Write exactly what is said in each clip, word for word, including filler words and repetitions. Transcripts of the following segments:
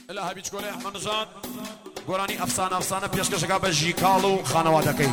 إلا هبيج كولي أحمد نجاد قراني أفسانة أفسانة بيشكش قابل جيكالو خانواتكي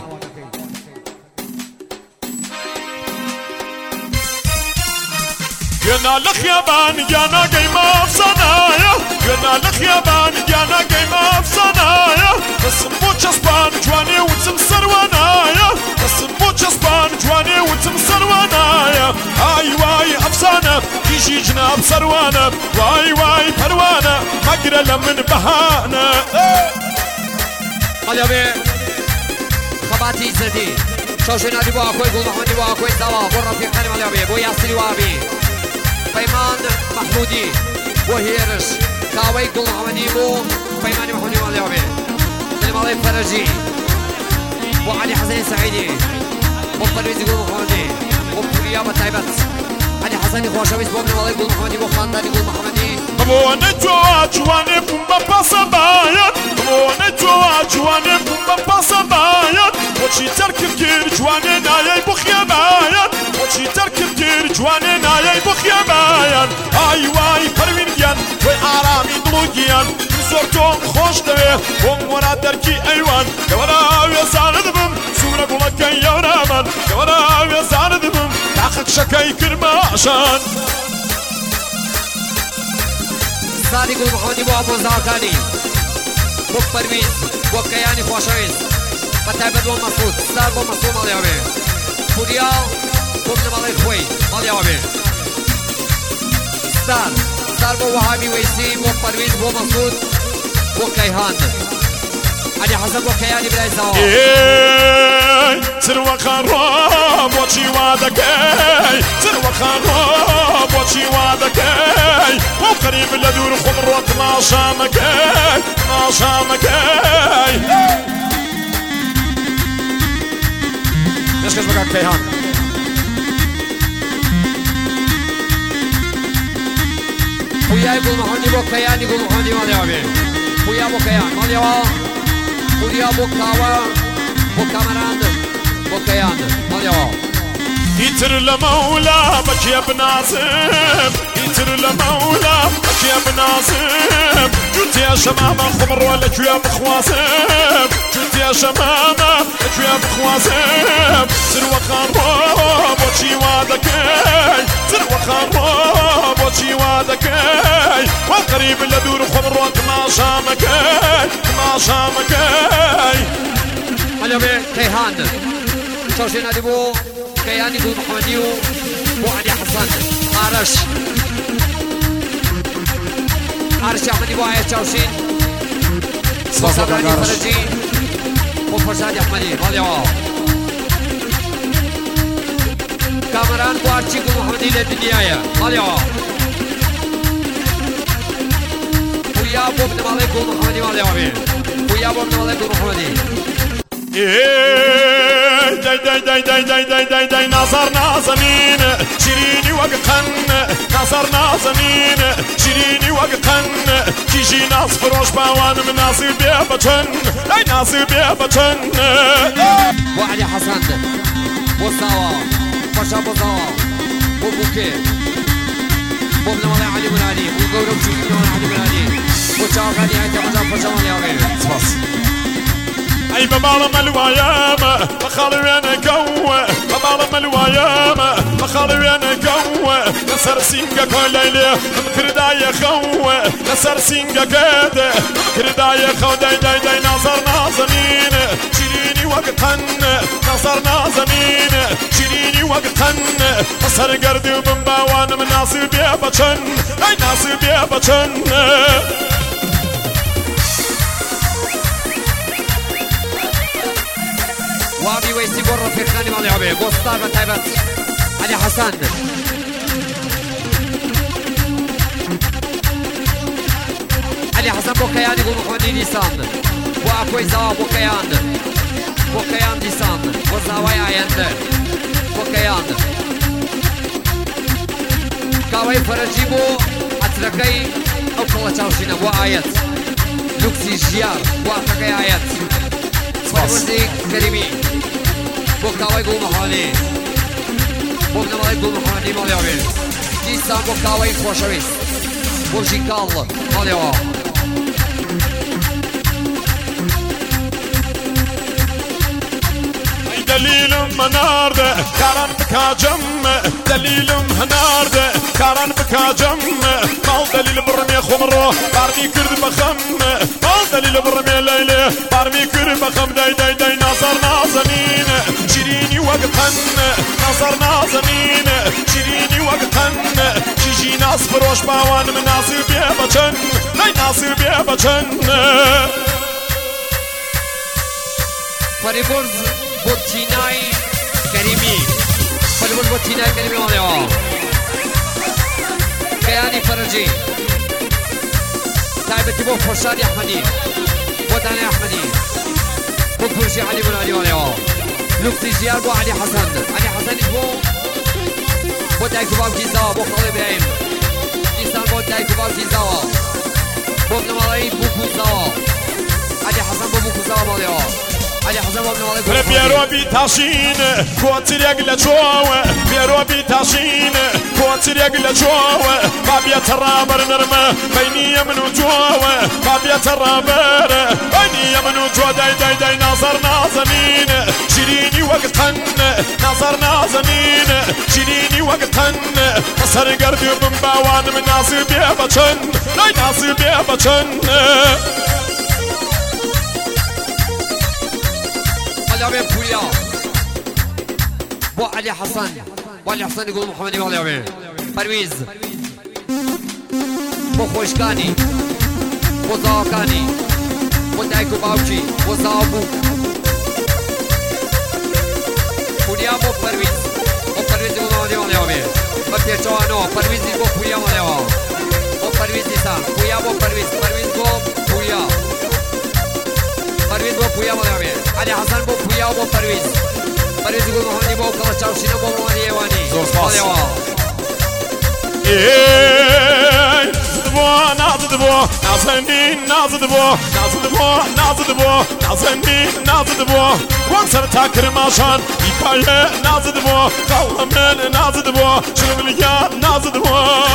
قلنا لك يا بان جانا قيمة أفسانايا قلنا لك يا بان جانا قيمة أفسانايا قسمو جسبان جواني وتم سروانايا قسمو جسبان جواني وتم سروانايا هاي واي أفسانة يجي جناب سروانة واي واي پروانة مقرى لمن بهانة قال يا بي خباتي زدي شوشي نادي بو أكوي قول محمدي بو أكوي سوا بو رفيق خاني مال يا بي بو ياسري وابي بيمان محمودي بو هيرش كاوي قول محمدي بو بيماني محمودي مال يا بي سلم علي فرجي بو علي حسين سعيدي بو پرويزي قول محمدي بو بريابة تايبت علي حسني خوشويس بو ابن مالي قول محمدي بو خانداني قول محمدي بو نجوا جواني بومبا باسا بايت بو نجوا جواني بومبا باسا بايت وشي تركب كير جواني نايي بخيا بايت وشي تركب كير جواني نايي بخيا بايت اي واي پروين گيان وي آرامي دلو گيان زورتون خوش دوي بوم ورا دركي ايوان يورا ويزان دبم سورا قولكن يورا من يورا ويزان دبم تاخد شكاي كرماشان سادي قول محمدي بو ابو زاكاني بو پرويز بو كياني خوشويس بتابد بو مسعود ستار بو مسعود مال يا بي فوريال بو ابن مالي خوي مال يا بي ستار ستار بو وهابي ويسي بو پرويز بو مسعود بو كيهان علي حسن بو كياني بلاي زوا تروى خراب وشي وادكي تروى خراب وشي وادكي وقريب لدور خضرات ما شامكي ما شامكي ايش كسبك كيهان ويا يقول محمدي بو كياني يقول محمدي مال يا بي ويا بو كيان مال يا ويا بو كاوا بو كامران بو كيان مال يا يتر لمولا بك يا بناسم يتر لمولا بك يا بناسم جوت يا شمامة خمر ولا جو يا بخواسم جوت يا شمامة جو يا بخواسم سروى خراب وشي وادكي سروى خراب وشي وادكي والقريب لدور خضرات ما شامكي ما شامكي على بي كيهان شوشي نادي بو كياني قول محمدي بو علي حسن عرش عرش احمدي بو عيش شوشين بو سبراني فرجي بو فرشادي احمدي ماليوا كامران بو عرشي قول محمدي للدنيا ماليوا ويا بو ابن مالي قول محمدي ماليوا ويا بو ابن مالي قول محمدي داي داي داي داي داي داي داي داي ناصر نازنين شيريني وققن ناصر نازنين شيريني وققن كيجي ناس فروش باوان من ناصر بيه بچن اي ناصر بيه بچن وعلي حسن بو ساوا فرشا بو ساوا بو بوكي بو ابن مالي علي بن علي بو قورب شو ابن مالي علي بن علي بو شاوغاني عيتي غزا فرشا مالي عغير سباس اي ببالم الوايام بخالي وانا قوة ببالم الوايام بخالي وانا قوة نسر سينجا كل ليلة كرداية خوة نسر سينجا كده كرداية خو داي داي داي ناصر نازنين شيريني وقتن ناصر نازنين شيريني وقتن نصر قردي وبنباوان من ناصر بيه بچن اي ناصر بيه بچن وابي ويسي بو رفيق خاني مال يا بي بو ستار بتايبت علي حسن علي حسن بو كيان يقول محمدي نيسان بو اكوي زوا بو كيان بو كيان نيسان بو زوايا عيند بو كيان كاوي فرجي بو اتركي او كلا تشاوشينا بو آيات لوكسي جيار بو اتركي آيات فرزيك كريمي بو كاوي قول محمدي بو ابن مالي قول محمدي مالي عبير نيسان بو كاوي خوشويس بو جيكال مالي عبير دليل منارده كارن بكا جم دليل منارده كارن بكا جم مال دليل برمي خمرو بارمي كرد بخم مال دليل برمي ليلة بارمي كرد بخم داي داي داي ناظر نازنين شيريني وقتن ناظر نازنين شيريني وقتن جيجي ناس فروش باوان من ناصر بيه بچن لاي ناصر بيه بچن فريبورز بوتيناي كريمي فريبورز بوتيناي كريمي ماليو كياني فرجي تايبتي بو فرشاد احمدي بوتاني احمدي بو فرشي علي بن علي ماليو لوكسي جيار بو علي حسن علي حسن بو بو تايكو باب كيزاوا بو خالي ابراهيم نيسان بو تايكو باب كيزاوا بو ابن ملايين بو كوزاوا علي حسن بو بو كوزاوا ماليو بيرو بيتاشين كوتر يقل جوا بيرو بيتاشين كوتر يقل جوا بابي ترابر نرمى بيني يمن وجوا بابي ترابر بيني يمن وجوا داي داي داي ناظر نازنين شيريني وقتن ناظر نازنين شيريني وقتن مصر قربي من باوان من ناصر بيه بچن لاي ناصر بيه بچن علي بوليا بو علي حسن بو علي حسن يقول محمد علي پرویز بو خوشکانی بو زاکانی بو دایکو باوچی بو زابو پولیا بو پرویز بو پرویز يقول محمد علي با پیچوانو پرویز بو پولیا ماليو بو پرویز نیسان پولیا بو پرویز پرویز بو پولیا پرویز بو پویا ماليو علي حسن بو پویا بو پرویز پرویز يقول محمد بو کلا چاوشینو بو محمد ایوانی زور سپاس ای زدبو نازدبو نازنین نازدبو نازدبو نازدبو نازنین نازدبو وانسر تاکر ماشان ایپایه نازدبو قلمن نازدبو شرملیا نازدبو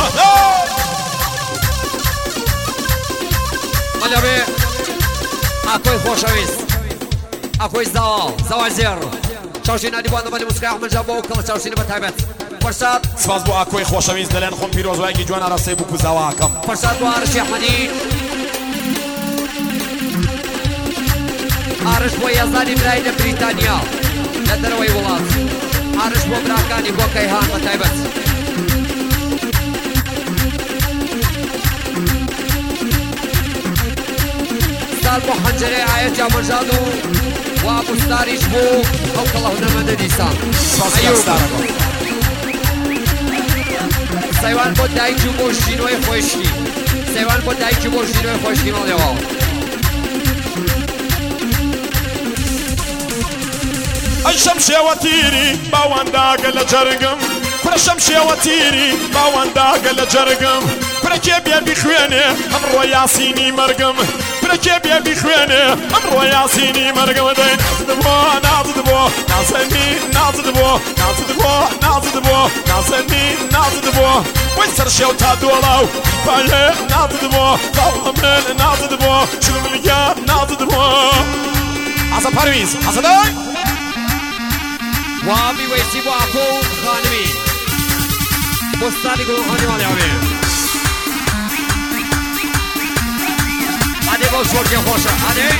ماليو اكوي خوشويست اكوي زاوا زاوا زير چاوشین علی بانو مالی موسیقی احمد جان بو کلا چاوشین بتایبت فرصت سپاس بو اكوي خوشويست دلن خون پیروز و اگه جوان راسته بو زاوا کم فرصت بو عرش احمدی عرش بو یزدانی برای بریتانیا لدروی ولات عرش بو براکانی بو کیهان بتایبت سال بو حنجره آیت یا مرجادو و ابو ستاریش بو او کلا هنرمند دیسان ایوب سیوان بو دایجو بو شینوی خوشکی سیوان بو دایجو بو شینوی خوشکی مالیو الشمشي وتيري باوان داقل جرقم كل الشمشي وتيري باوان داقل جرقم كل كيب يبي خويني امرو ياسيني مرقم كل كيب يبي خويني امرو ياسيني مرقم دين نازدبو نازدبو نازني نازدبو نازدبو نازدبو نازني نازدبو ويسر شو تادولاو بايه نازدبو قلمن نازدبو شرمليا نازدبو عصا پرویز عصا داي وابي ويسي بو اكو خانمي بستاني قلو خانمي مالي عمي عدي بو شوركي خوشة عدي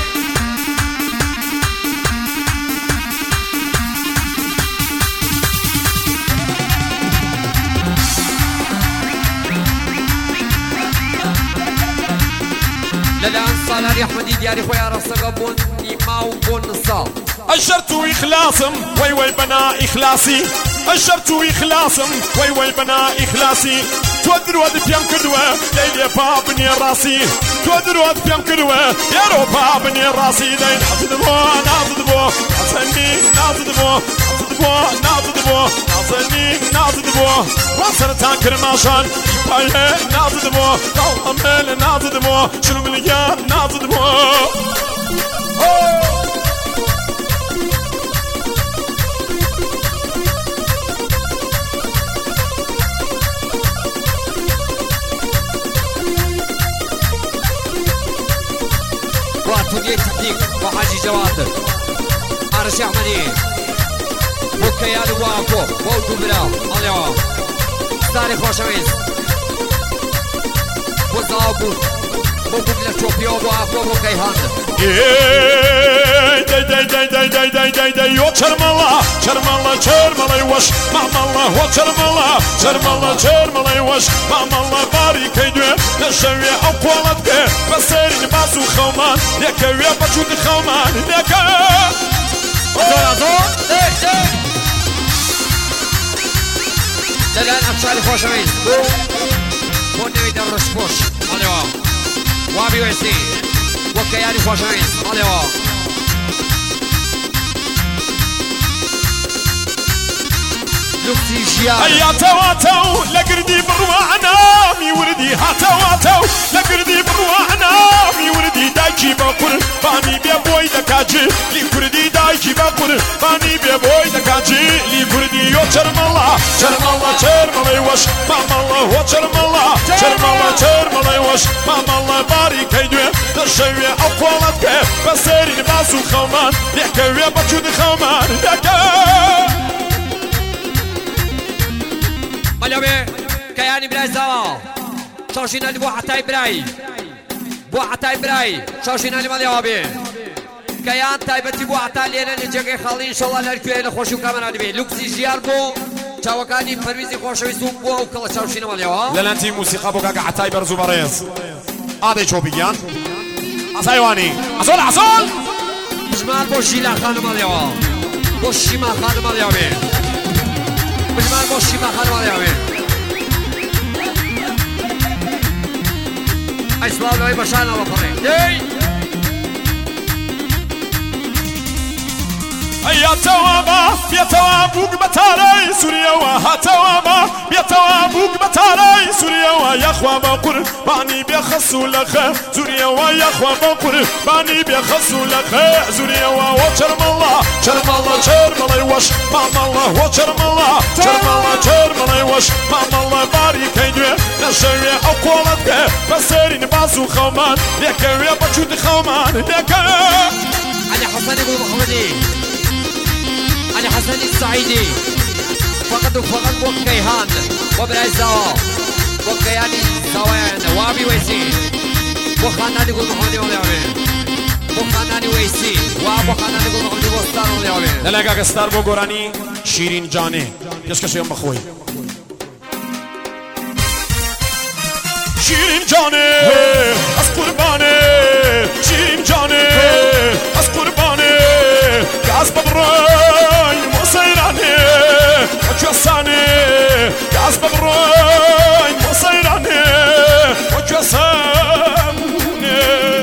للان صالح احمدي دياري خويا رفسقا بون إماو بون نصاب أجرت إخلاصم وي وي بنا إخلاصي أجرت إخلاصم وي وي بنا إخلاصي تودر ود بيام كدوة ليلي بابني راسي تودر ود بيام كدوة يا رو بابني راسي دين نازدبو نازدبو نازني نازدبو نازدبو نازدبو نازني نازدبو وصر تاكر ماشان بايه نازدبو قلمل نازدبو شرمليا نازدبو واتوني تكنيك وحاجي جواد عرش احمدي بۆ کەیان و واکۆ بۆ دووبرا ئەڵێەوە ستاری خۆشەویست بۆ زاو بوو بۆ بوو لە چۆپیەوە بۆ ئاکۆ بۆ کەیهان دای دای دای دای دای دای دای دای یۆ چەرمەڵە چەرمەڵە چەرمەڵەی وەش مامەڵە هۆ چەرمەڵە چەرمەڵە چەرمەڵەی وەش مامەڵە باری کەی دوێ دەشەوێ ئەو پۆڵەت بێ بەسەرین باز و خەومان لێکەوێ بەچووتی خەومان لێکە لەلایەن ئەفشاری خۆشەویست بوو بۆ نەوەی دەڕۆژ خۆش ئەڵێەوە وابی وێستی بۆ کەیانی خۆشەویست ئەڵێەوە لوکسی ژیان هەیاتەواتەو لە گردی بڕوانامی وردی هاتەواتەو لە گردی بڕوانامی وردی دایکی بە قوربانی بێ بۆی دەکاجی لی کوردی دایکی بە قوربانی بێ بۆی دەکاجی لی کوردی یۆ چەرمەڵە چەرمەڵە چەرمەڵەی وەش مامەڵە هۆ چەرمەڵە چەرمەڵە چەرمەڵەی وەش مامەڵە باری کەی دوێ دەشەوێ ئەو پۆڵەت بێ بەسەرین باز و خەومان لێکەوێ بەچووتی خەومان لێکە مەلەوێ کەیانی برای زاوە چاوشینەلی بۆ عەتای برای بۆ عەتای برای چاوشینەلی مەڵێەوە بێ کەیان تایبەتی بۆ عەتا لێنە لە جێگەی خەڵی ئینشەڵا لەرکوێ لە خۆشی و کامەرا دەبێ لوکسی ژیان بۆ چاوەکانی پەرویزی خۆشەویست و بۆ ئەو کەڵە چاوشینە مەڵێەوە لەلەنتی موسیقا بۆ کاکە عەتای بەرز و بەڕێز ئادەی چۆپیگیان ئەسایوانی ئەسۆل ئەسۆل بژمان بۆ ژیلا خانم مەڵێەوە بۆ شیما خانم مەڵێەوە بێ بژمان بۆ شیما خانم مەڵێەوە بێ ئەی سڵاو لەوەی بەشانەوە بەڕێ دەی هەیاتەوە بە بێتەوە بووک بە تارەی سووریەوە هاتەوە بە بێتەوە بووک بە تارەی سووریەوە یەخوا بە قوربانی بێ خەس و لەخە زوریەوە یەخوا بە قوربانی بێ خەس و لەخە زوریەوە وە چەرمەڵە چەرمەڵە چەرمەڵەی وەش مامەڵە وە چەرمەڵە چەرمەڵە چەرمەڵەی وەش مامەڵە باری کەی دوێ نەشەوێ ئەو پۆڵەت بێ بەسەرین باز و خەومان لێکەوێ بەچووتی خەومان لێکە علي حسن ابو محمدي علي حسن السعيدي فقط وفقط بو كيهان وبراي زاوا بو كياني زاويان وابي ويسي بو خاناني قول محمدي وليومي بو خاناني ويسي وابو خاناني قول محمدي بوستان وليومي لەلایەن ستار بۆ گۆرانی شیرین جانێ پێشکەشیان بەخۆی شیرین جانێ ئەس قوربانێ شیرین جانێ ئەس قوربانێ گاز بە بڕۆی مۆسەیرانێ وەکوێسانێ گاز بە بڕۆی مۆسەیرانێ وەکوێسانێ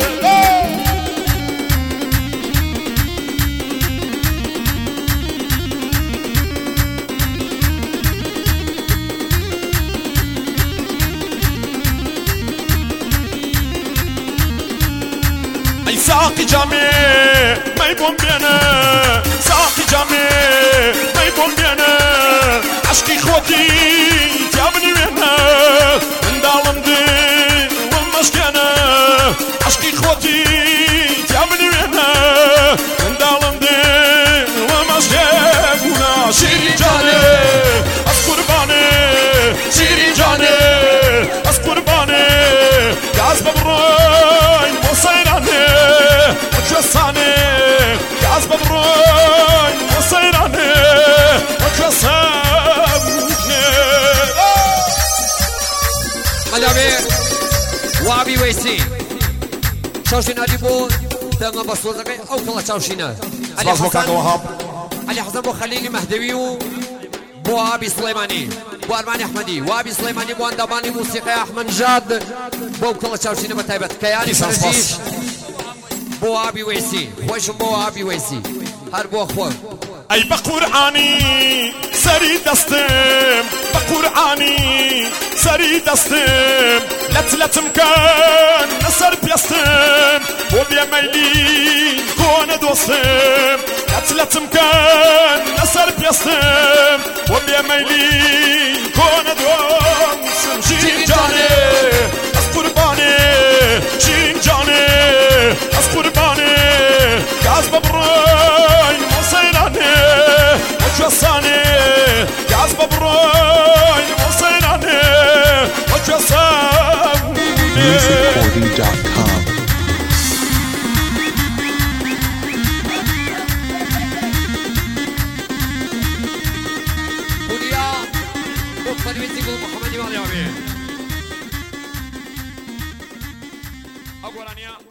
ساقي جامي ما يبون بينا ساقي جامي ما يبون بينا عشقي خوتي جابني وينا من دالم دي والمشكنا عشقي خوتي جابني وينا من دالم دي والمشكنا شيرين جاني أس قرباني شيرين جاني أس قرباني جاز ببروي موسيراني وكساني جاز ببروي موسيراني وكساني ملابي وابي ويسي شاوشينا ديبو دانا بصوتك او كلا شاوشينا علي حسن علي حسن بو خليلي مهدوي بو ابي سليماني بو ارماني احمدي وابي سليماني بو انداماني موسيقى احمد جاد بو كلا شاوشينا بتايبت كياني فرجيش بو ابي ويسي خوش بو ابي ويسي هر بو اخوان اي بقرآني سري دستم بقرآني سري دستم لت لتم كان نصر بيستم وبيا ميلي كون دوستم لت لتم كان نصر بيستم وبيا ميلي كون دوستم شيرين جاني أس قرباني شيرين جاني أس قرباني جاز ببروي موسيراني وكساني دويزي قول محمد مالي أبي أقول أنيا